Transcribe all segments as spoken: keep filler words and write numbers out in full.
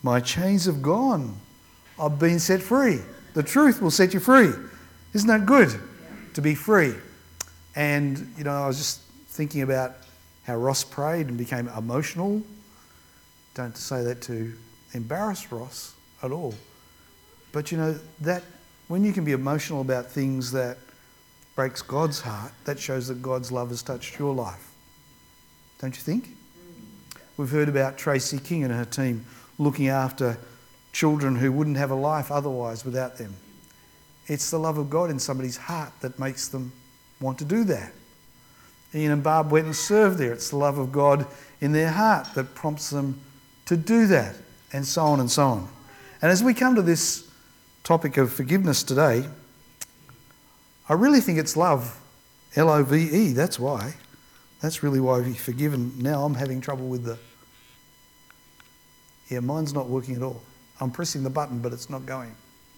My chains have gone. I've been set free. The truth will set you free. Isn't that good? Yeah. To be free. And, you know, I was just thinking about how Ross prayed and became emotional. Don't say that to embarrass Ross at all. But, you know, that when you can be emotional about things that breaks God's heart, that shows that God's love has touched your life. Don't you think? We've heard about Tracy King and her team looking after children who wouldn't have a life otherwise without them. It's the love of God in somebody's heart that makes them want to do that. Ian and Barb went and served there. It's the love of God in their heart that prompts them to do that, and so on and so on. And as we come to this topic of forgiveness today, I really think it's love, L O V E, that's why. That's really why we've forgiven. Now I'm having trouble with the... Yeah, mine's not working at all. I'm pressing the button, but it's not going.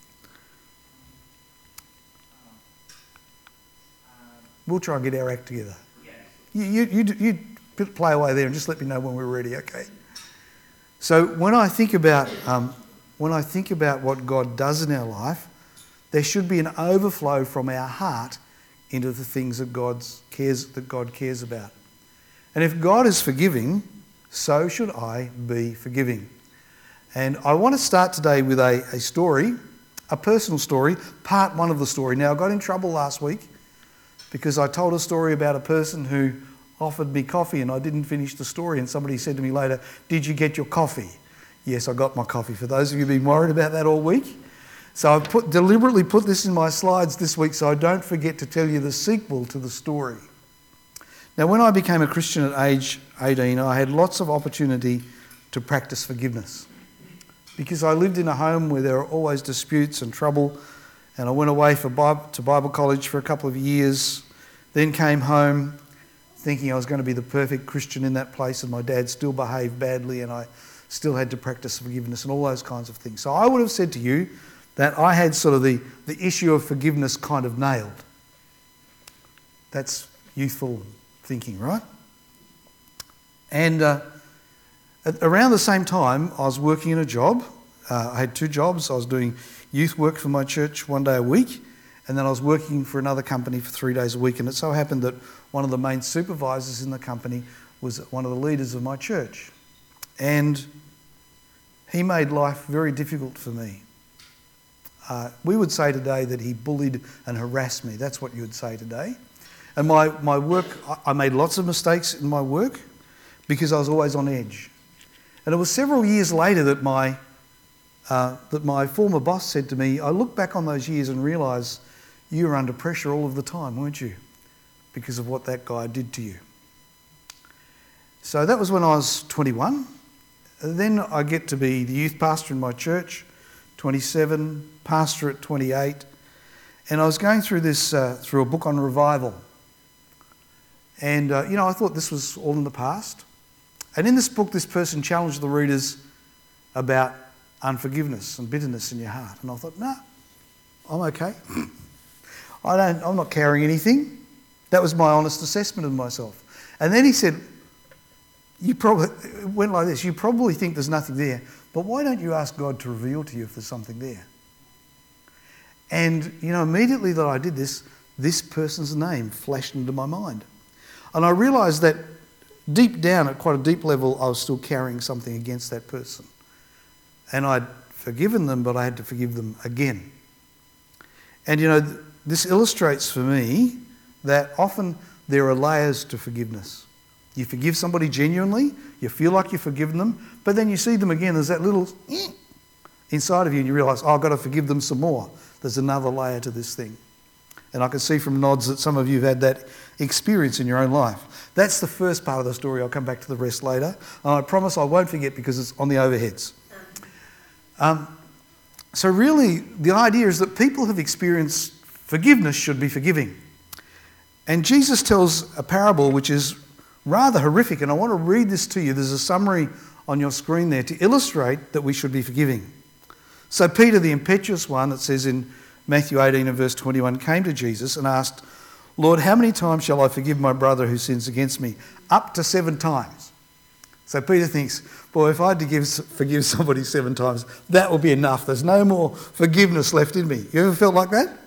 We'll try and get our act together. You, you, you, you play away there and just let me know when we're ready, okay? So when I think about um, when I think about what God does in our life, there should be an overflow from our heart into the things that God cares that God cares about. And if God is forgiving, so should I be forgiving. And I want to start today with a, a story, a personal story, part one of the story. Now, I got in trouble last week because I told a story about a person who offered me coffee and I didn't finish the story, and somebody said to me later, "Did you get your coffee?" Yes, I got my coffee. For those of you who've been worried about that all week. So I've put, deliberately put this in my slides this week so I don't forget to tell you the sequel to the story. Now, when I became a Christian at age eighteen, I had lots of opportunity to practice forgiveness because I lived in a home where there were always disputes and trouble, and I went away for Bible, to Bible college for a couple of years, then came home thinking I was going to be the perfect Christian in that place, and my dad still behaved badly and I still had to practice forgiveness and all those kinds of things. So I would have said to you that I had sort of the, the issue of forgiveness kind of nailed. That's youthful thinking, right? And uh, at, around the same time, I was working in a job. Uh, I had two jobs. I was doing youth work for my church one day a week, and then I was working for another company for three days a week. And it so happened that one of the main supervisors in the company was one of the leaders of my church. And he made life very difficult for me. Uh, we would say today that he bullied and harassed me. That's what you would say today. And my, my work, I made lots of mistakes in my work because I was always on edge. And it was several years later that my, uh, that my former boss said to me, I look back on those years and realise you were under pressure all of the time, weren't you? Because of what that guy did to you. So that was when I was twenty-one. And then I get to be the youth pastor in my church, twenty-seven, pastor at twenty-eight. And I was going through this, uh, through a book on revival. And, uh, you know, I thought this was all in the past. And in this book, this person challenged the readers about unforgiveness and bitterness in your heart. And I thought, no, I'm okay. I don't, I'm not carrying anything. That was my honest assessment of myself. And then he said, you probably, it went like this, you probably think there's nothing there, but why don't you ask God to reveal to you if there's something there? And, you know, immediately that I did this, this person's name flashed into my mind. And I realised that deep down, at quite a deep level, I was still carrying something against that person. And I'd forgiven them, but I had to forgive them again. And, you know, this illustrates for me that often there are layers to forgiveness. You forgive somebody genuinely, you feel like you've forgiven them, but then you see them again, there's that little inside of you and you realise, oh, I've got to forgive them some more. There's another layer to this thing. And I can see from nods that some of you have had that experience in your own life. That's the first part of the story. I'll come back to the rest later. And I promise I won't forget because it's on the overheads. Um, so really, the idea is that people who've experienced forgiveness should be forgiving. And Jesus tells a parable which is rather horrific, and I want to read this to you. There's a summary on your screen there to illustrate that we should be forgiving. So Peter, the impetuous one, it says in Matthew eighteen and verse twenty-one, came to Jesus and asked, Lord, how many times shall I forgive my brother who sins against me? Up to seven times. So Peter thinks, boy, if I had to give, forgive somebody seven times, that will be enough. There's no more forgiveness left in me. You ever felt like that?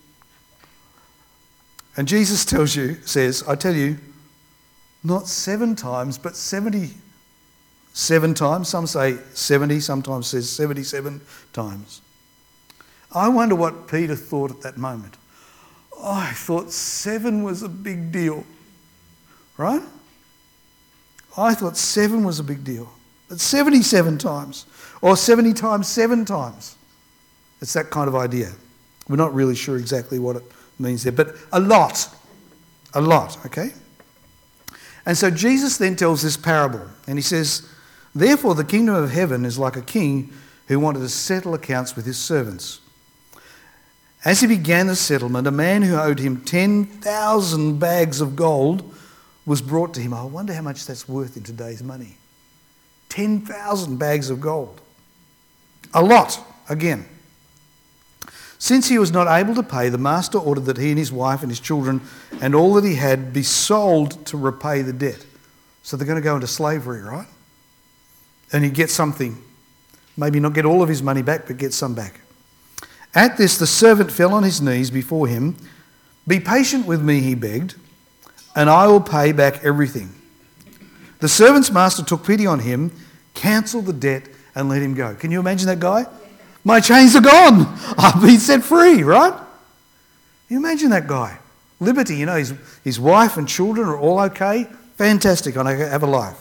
And Jesus tells you, says, I tell you, not seven times, but seventy-seven times. Some say seventy, sometimes says seventy-seven times. I wonder what Peter thought at that moment. Oh, I thought seven was a big deal, right? I thought seven was a big deal. But seventy-seven times, or seventy times seven times. It's that kind of idea. We're not really sure exactly what it means there, but a lot. A lot, okay? And so Jesus then tells this parable, and he says, therefore the kingdom of heaven is like a king who wanted to settle accounts with his servants. As he began the settlement, a man who owed him ten thousand bags of gold was brought to him. I wonder how much that's worth in today's money. ten thousand bags of gold. A lot, again. Since he was not able to pay, the master ordered that he and his wife and his children and all that he had be sold to repay the debt. So they're going to go into slavery, right? And he'd get something. Maybe not get all of his money back, but get some back. At this, the servant fell on his knees before him. Be patient with me, he begged, and I will pay back everything. The servant's master took pity on him, cancelled the debt, and let him go. Can you imagine that guy? My chains are gone. I've been set free, right? Can you imagine that guy? Liberty, you know, his, his wife and children are all okay. Fantastic, I have a life.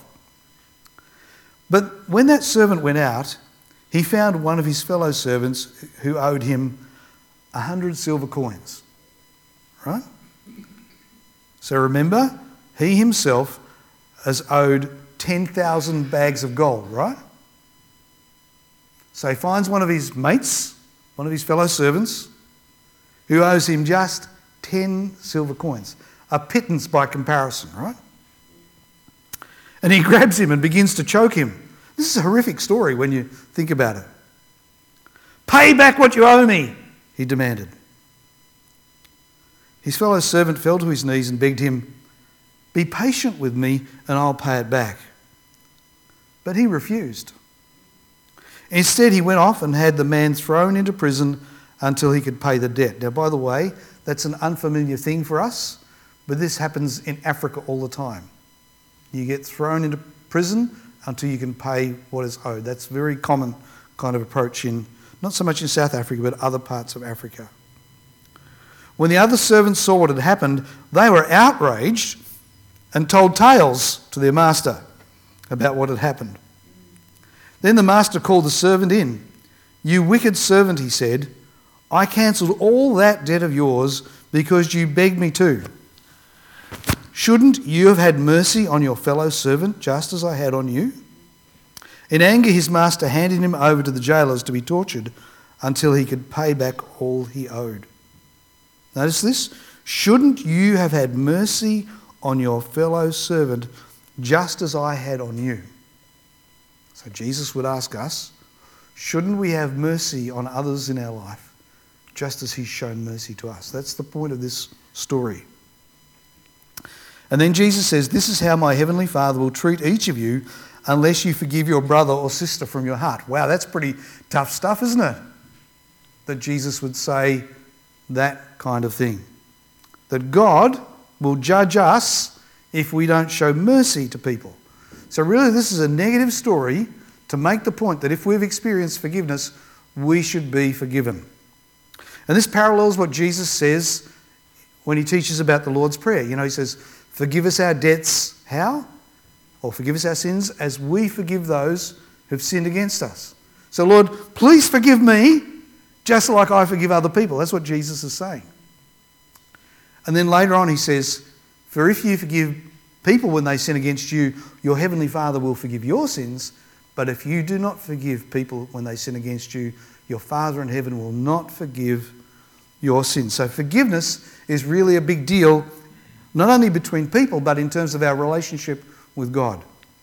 But when that servant went out, he found one of his fellow servants who owed him a hundred silver coins, right? So remember, he himself has owed ten thousand bags of gold, right? So he finds one of his mates, one of his fellow servants, who owes him just ten silver coins, a pittance by comparison, right? And he grabs him and begins to choke him. This is a horrific story when you think about it. Pay back what you owe me, he demanded. His fellow servant fell to his knees and begged him, be patient with me and I'll pay it back. But he refused. Instead, he went off and had the man thrown into prison until he could pay the debt. Now, by the way, that's an unfamiliar thing for us, but this happens in Africa all the time. You get thrown into prison until you can pay what is owed. That's a very common kind of approach in, not so much in South Africa, but other parts of Africa. When the other servants saw what had happened, they were outraged and told tales to their master about what had happened. Then the master called the servant in. You wicked servant, he said, I cancelled all that debt of yours because you begged me to. Shouldn't you have had mercy on your fellow servant just as I had on you? In anger, his master handed him over to the jailers to be tortured until he could pay back all he owed. Notice this. Shouldn't you have had mercy on your fellow servant just as I had on you? So Jesus would ask us, shouldn't we have mercy on others in our life just as he's shown mercy to us? That's the point of this story. And then Jesus says, this is how my heavenly Father will treat each of you unless you forgive your brother or sister from your heart. Wow, that's pretty tough stuff, isn't it? That Jesus would say that kind of thing. That God will judge us if we don't show mercy to people. So really this is a negative story to make the point that if we've experienced forgiveness, we should be forgiven. And this parallels what Jesus says when he teaches about the Lord's Prayer. You know, he says, forgive us our debts, how? Or forgive us our sins as we forgive those who've sinned against us. So Lord, please forgive me just like I forgive other people. That's what Jesus is saying. And then later on he says, for if you forgive people when they sin against you, your heavenly Father will forgive your sins. But if you do not forgive people when they sin against you, your Father in heaven will not forgive your sins. So forgiveness is really a big deal, not only between people, but in terms of our relationship with God.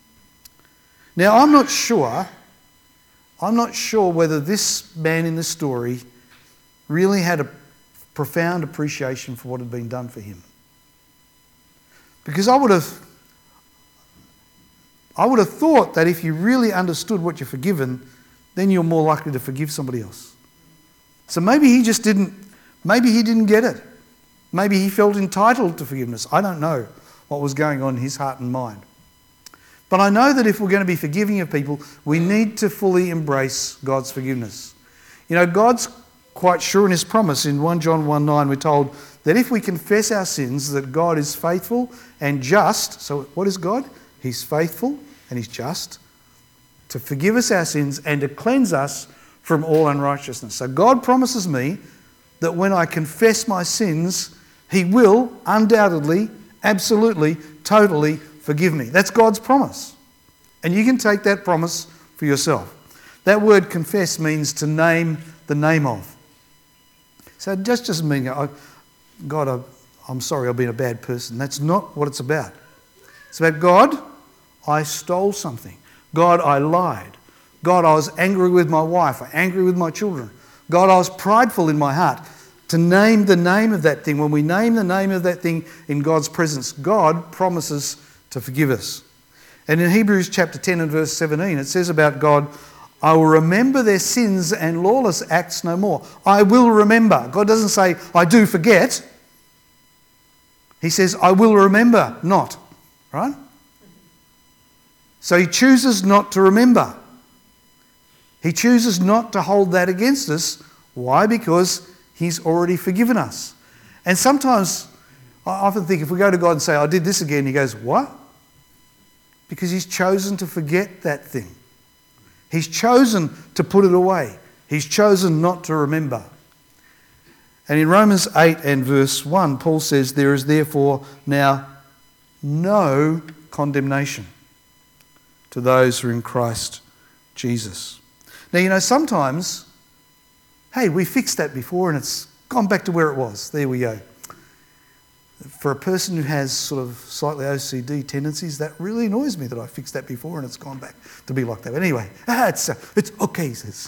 Now, I'm not sure, I'm not sure whether this man in the story really had a profound appreciation for what had been done for him. Because I would have, I would have thought that if you really understood what you're forgiven, then you're more likely to forgive somebody else. So maybe he just didn't, maybe he didn't get it. Maybe he felt entitled to forgiveness. I don't know what was going on in his heart and mind. But I know that if we're going to be forgiving of people, we need to fully embrace God's forgiveness. You know, God's quite sure in his promise. In First John one nine, we're told that if we confess our sins, that God is faithful and just. So what is God? He's faithful and he's just to forgive us our sins and to cleanse us from all unrighteousness. So God promises me that when I confess my sins, he will undoubtedly, absolutely, totally forgive me. That's God's promise. And you can take that promise for yourself. That word confess means to name the name of. So it just doesn't mean, I, God, I, I'm sorry, I've been a bad person. That's not what it's about. It's about, God, I stole something. God, I lied. God, I was angry with my wife. I was angry with my children. God, I was prideful in my heart. To name the name of that thing. When we name the name of that thing in God's presence, God promises to forgive us. And in Hebrews chapter ten and verse seventeen, it says about God, I will remember their sins and lawless acts no more. I will remember. God doesn't say, I do forget. He says, I will remember not. Right? So he chooses not to remember. He chooses not to hold that against us. Why? Because he's already forgiven us. And sometimes I often think if we go to God and say, I did this again, he goes, what? Because he's chosen to forget that thing. He's chosen to put it away. He's chosen not to remember. And in Romans eight and verse one, Paul says, there is therefore now no condemnation to those who are in Christ Jesus. Now, you know, sometimes, hey, we fixed that before and it's gone back to where it was. There we go. For a person who has sort of slightly O C D tendencies, that really annoys me that I fixed that before and it's gone back to be like that. But anyway, ah, it's, uh, it's okay, he says.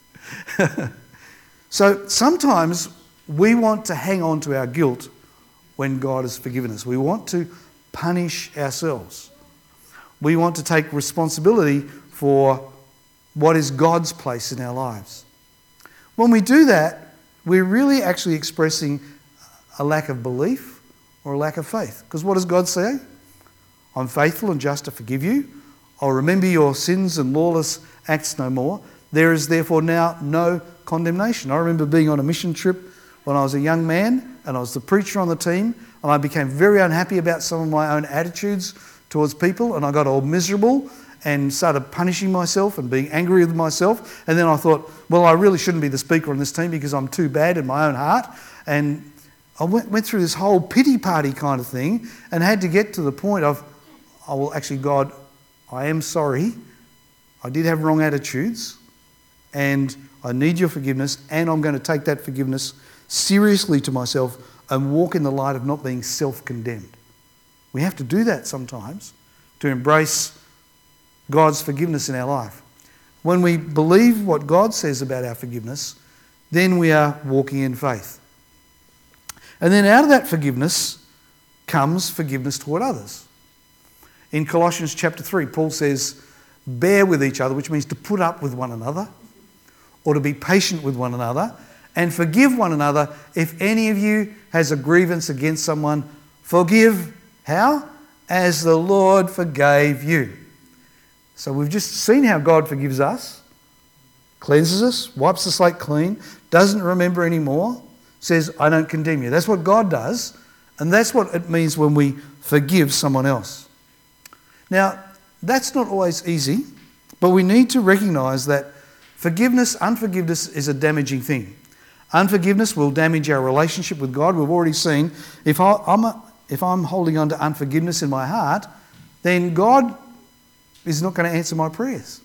So sometimes we want to hang on to our guilt when God has forgiven us. We want to punish ourselves. We want to take responsibility for what is God's place in our lives. When we do that, we're really actually expressing a lack of belief or a lack of faith. Because what does God say? I'm faithful and just to forgive you. I'll remember your sins and lawless acts no more. There is therefore now no condemnation. I remember being on a mission trip when I was a young man and I was the preacher on the team, and I became very unhappy about some of my own attitudes towards people, and I got all miserable and started punishing myself and being angry with myself. And then I thought, well, I really shouldn't be the speaker on this team because I'm too bad in my own heart. And I went, went through this whole pity party kind of thing and had to get to the point of, oh, well, actually, God, I am sorry. I did have wrong attitudes and I need your forgiveness, and I'm going to take that forgiveness seriously to myself and walk in the light of not being self-condemned. We have to do that sometimes to embrace God's forgiveness in our life. When we believe what God says about our forgiveness, then we are walking in faith. And then out of that forgiveness comes forgiveness toward others. In Colossians chapter three, Paul says, bear with each other, which means to put up with one another, or to be patient with one another, and forgive one another. If any of you has a grievance against someone, forgive. How? As the Lord forgave you. So we've just seen how God forgives us, cleanses us, wipes the slate clean, doesn't remember anymore, says, I don't condemn you. That's what God does, and that's what it means when we forgive someone else. Now, that's not always easy, but we need to recognise that forgiveness, unforgiveness is a damaging thing. Unforgiveness will damage our relationship with God. We've already seen if, I, I'm, a, if I'm holding on to unforgiveness in my heart, then God is not going to answer my prayers.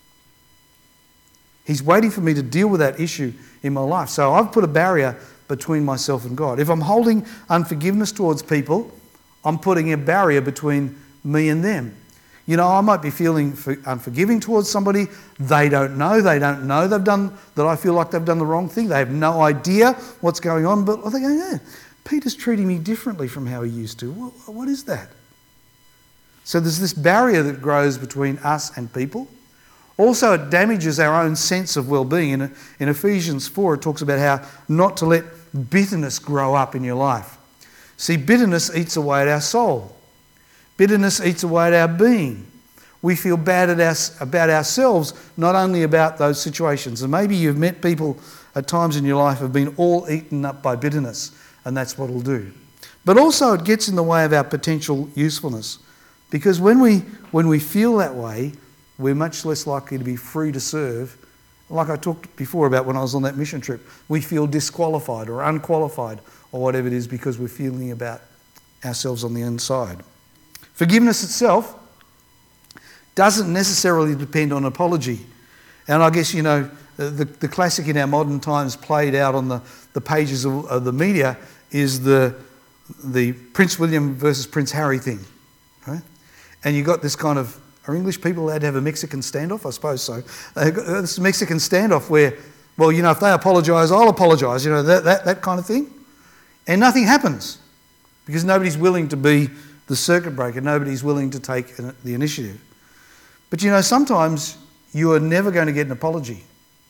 He's waiting for me to deal with that issue in my life. So I've put a barrier between myself and God. If I'm holding unforgiveness towards people, I'm putting a barrier between me and them. You know, I might be feeling unforgiving towards somebody. They don't know. They don't know they've done, that I feel like they've done the wrong thing. They have no idea what's going on. But I think, oh, yeah, Peter's treating me differently from how he used to. What, what is that? So there's this barrier that grows between us and people. Also, it damages our own sense of well-being. In, in Ephesians four, it talks about how not to let bitterness grow up in your life. See, bitterness eats away at our soul. Bitterness eats away at our being. We feel bad at our, about ourselves, not only about those situations. And maybe you've met people at times in your life who have been all eaten up by bitterness, and that's what it'll do. But also it gets in the way of our potential usefulness. Because when we, when we feel that way, we're much less likely to be free to serve. Like I talked before about when I was on that mission trip, we feel disqualified or unqualified or whatever it is because we're feeling about ourselves on the inside. Forgiveness itself doesn't necessarily depend on apology. And I guess, you know, the, the classic in our modern times played out on the, the pages of, of the media is the, the Prince William versus Prince Harry thing. Right? And you got this kind of, are English people allowed to have a Mexican standoff? I suppose so. They've got this Mexican standoff where, well, you know, if they apologise, I'll apologise, you know, that, that, that kind of thing. And nothing happens because nobody's willing to be the circuit breaker. Nobody's willing to take the initiative. But, you know, sometimes you are never going to get an apology.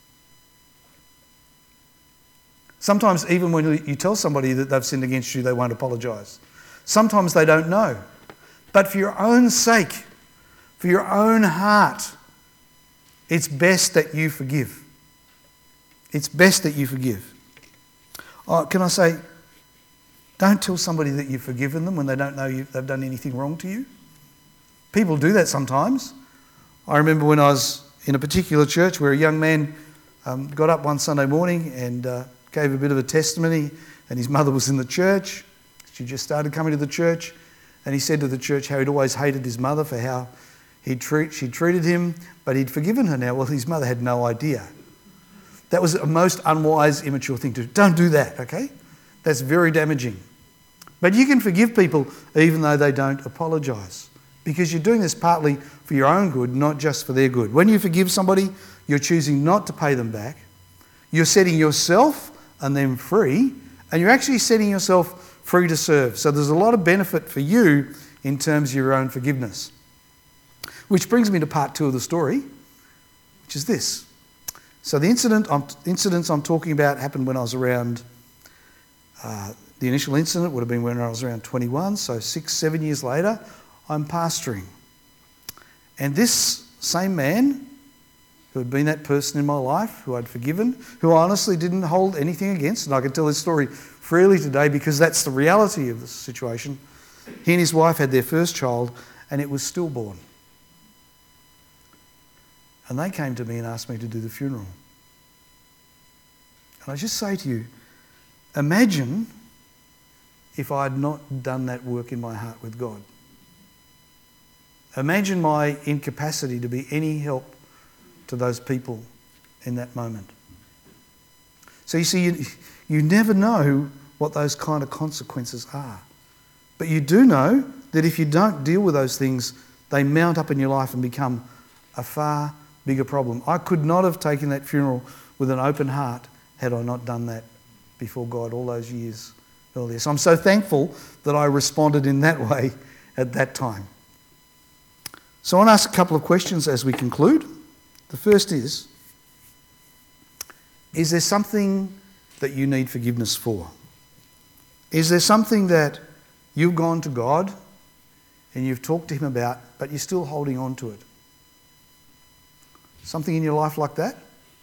Sometimes even when you tell somebody that they've sinned against you, they won't apologise. Sometimes they don't know. But for your own sake, for your own heart, it's best that you forgive. It's best that you forgive. Oh, can I say, don't tell somebody that you've forgiven them when they don't know you, they've done anything wrong to you. People do that sometimes. I remember when I was in a particular church where a young man um, got up one Sunday morning and uh, gave a bit of a testimony, and his mother was in the church. She just started coming to the church, and he said to the church how he'd always hated his mother for how he'd treat, she'd treated him, but he'd forgiven her now. Well, his mother had no idea. That was a most unwise, immature thing to do. Don't do that, okay? That's very damaging. But you can forgive people even though they don't apologise, because you're doing this partly for your own good, not just for their good. When you forgive somebody, you're choosing not to pay them back. You're setting yourself and them free, and you're actually setting yourself free to serve. So there's a lot of benefit for you in terms of your own forgiveness. Which brings me to part two of the story, which is this. So the incident I'm, incidents I'm talking about happened when I was around, uh, the initial incident would have been when I was around twenty-one, so six, seven years later, I'm pastoring. And this same man, who had been that person in my life, who I'd forgiven, who I honestly didn't hold anything against, and I can tell this story freely today because that's the reality of the situation. He and his wife had their first child, and it was stillborn. And they came to me and asked me to do the funeral. And I just say to you, imagine if I had not done that work in my heart with God. Imagine my incapacity to be any help to those people in that moment. So you see, you, you never know what those kind of consequences are. But you do know that if you don't deal with those things, they mount up in your life and become a far bigger problem. I could not have taken that funeral with an open heart had I not done that before God all those years earlier. So I'm so thankful that I responded in that way at that time. So I want to ask a couple of questions as we conclude. The first is, is there something that you need forgiveness for? Is there something that you've gone to God and you've talked to Him about, but you're still holding on to it? Something in your life like that?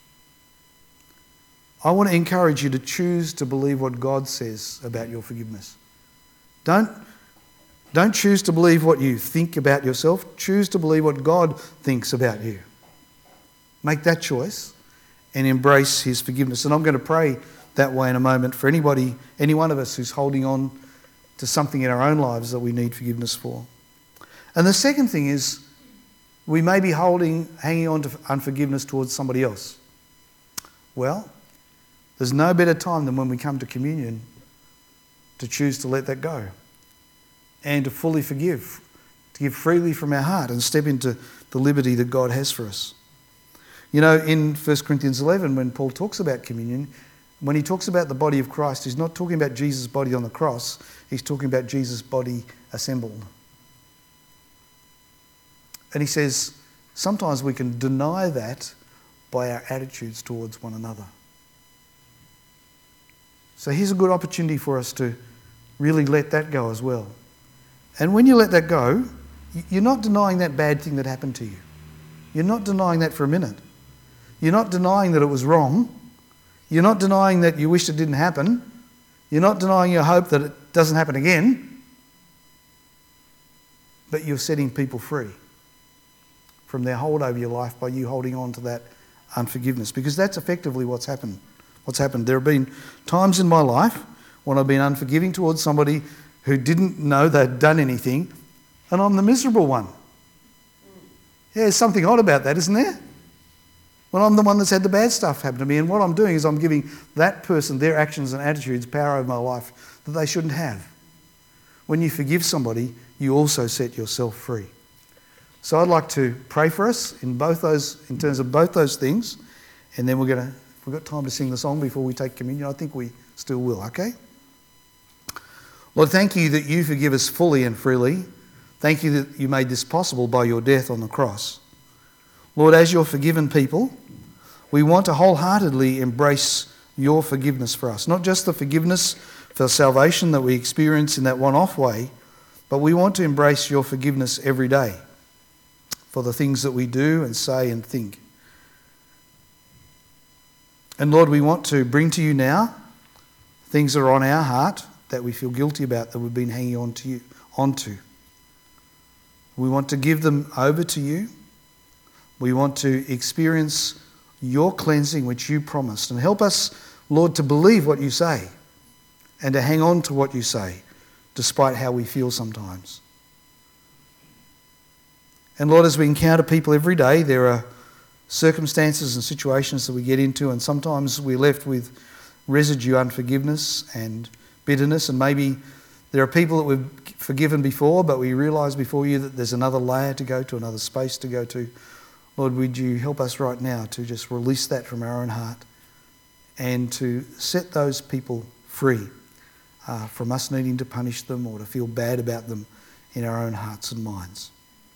I want to encourage you to choose to believe what God says about your forgiveness. Don't, don't choose to believe what you think about yourself. Choose to believe what God thinks about you. Make that choice and embrace His forgiveness. And I'm going to pray that way in a moment for anybody, any one of us who's holding on to something in our own lives that we need forgiveness for. And the second thing is, we may be holding, hanging on to unforgiveness towards somebody else. Well, there's no better time than when we come to communion to choose to let that go and to fully forgive, to give freely from our heart and step into the liberty that God has for us. You know, in First Corinthians eleven, when Paul talks about communion, when he talks about the body of Christ, he's not talking about Jesus' body on the cross, he's talking about Jesus' body assembled. And he says, sometimes we can deny that by our attitudes towards one another. So here's a good opportunity for us to really let that go as well. And when you let that go, you're not denying that bad thing that happened to you. You're not denying that for a minute. You're not denying that it was wrong. You're not denying that you wished it didn't happen. You're not denying your hope that it doesn't happen again. But you're setting people free from their hold over your life by you holding on to that unforgiveness. Because that's effectively what's happened. What's happened. There have been times in my life when I've been unforgiving towards somebody who didn't know they'd done anything, and I'm the miserable one. Yeah, there's something odd about that, isn't there? When I'm the one that's had the bad stuff happen to me, and what I'm doing is I'm giving that person, their actions and attitudes, power over my life that they shouldn't have. When you forgive somebody, you also set yourself free. So I'd like to pray for us in both those, in terms of both those things, and then we're going to, if we've got time to sing the song before we take communion, I think we still will, okay? Lord, thank you that you forgive us fully and freely. Thank you that you made this possible by your death on the cross. Lord, as your forgiven people, we want to wholeheartedly embrace your forgiveness for us. Not just the forgiveness for salvation that we experience in that one-off way, but we want to embrace your forgiveness every day for the things that we do and say and think. And Lord, we want to bring to you now things that are on our heart that we feel guilty about, that we've been hanging on to you, onto. We want to give them over to you. We want to experience your cleansing which you promised. And help us, Lord, to believe what you say and to hang on to what you say, despite how we feel sometimes. And Lord, as we encounter people every day, there are circumstances and situations that we get into, and sometimes we're left with residue unforgiveness and bitterness, and maybe there are people that we've forgiven before, but we realise before you that there's another layer to go to, another space to go to. Lord, would you help us right now to just release that from our own heart and to set those people free uh, from us needing to punish them or to feel bad about them in our own hearts and minds.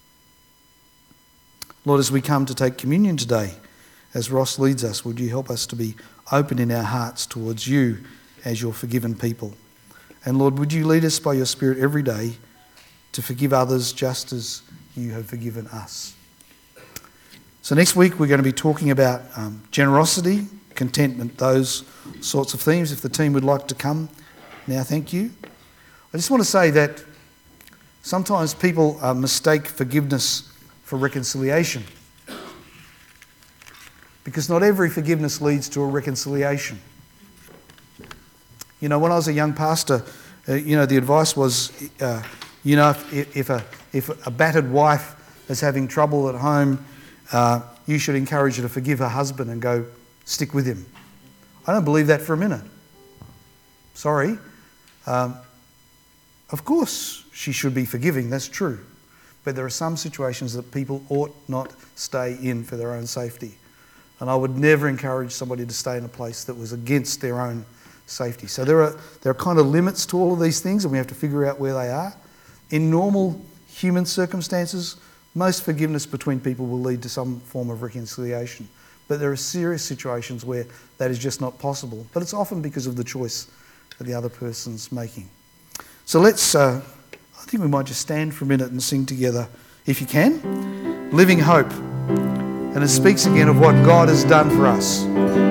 Lord, as we come to take communion today, as Ross leads us, would you help us to be open in our hearts towards you as your forgiven people? And Lord, would you lead us by your Spirit every day to forgive others just as you have forgiven us? So next week we're going to be talking about um, generosity, contentment, those sorts of themes. If the team would like to come now, thank you. I just want to say that sometimes people uh, mistake forgiveness for reconciliation, because not every forgiveness leads to a reconciliation. You know, when I was a young pastor, uh, you know, the advice was, uh, you know, if, if a if a battered wife is having trouble at home, uh, you should encourage her to forgive her husband and go stick with him. I don't believe that for a minute. Sorry. Um, of course she should be forgiving, that's true. But there are some situations that people ought not stay in for their own safety. And I would never encourage somebody to stay in a place that was against their own safety. So there are there are kind of limits to all of these things, and we have to figure out where they are. In normal human circumstances, most forgiveness between people will lead to some form of reconciliation. But there are serious situations where that is just not possible. But it's often because of the choice that the other person's making. So let's, uh, I think we might just stand for a minute and sing together, if you can, Living Hope. And it speaks again of what God has done for us.